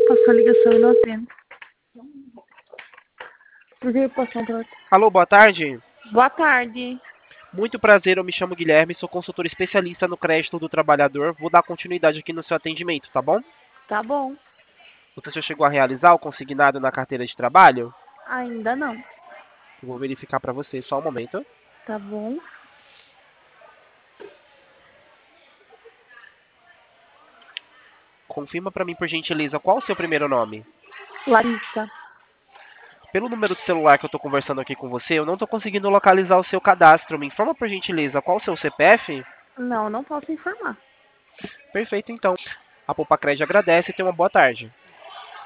Passou a ligação e não atendo. Por que passou pra outra? Alô, boa tarde. Boa tarde. Muito prazer, eu me chamo Guilherme, sou consultor especialista no crédito do trabalhador. Vou dar continuidade aqui no seu atendimento, tá bom? Tá bom. Você já chegou a realizar o consignado na carteira de trabalho? Ainda não. Eu vou verificar para você, só um momento. Tá bom. Confirma para mim, por gentileza, qual o seu primeiro nome? Larissa. Pelo número de celular que eu estou conversando aqui com você, eu não estou conseguindo localizar o seu cadastro. Me informa, por gentileza, qual o seu CPF? Não posso informar. Perfeito, então. A Poupa Crédito agradece e tenha uma boa tarde.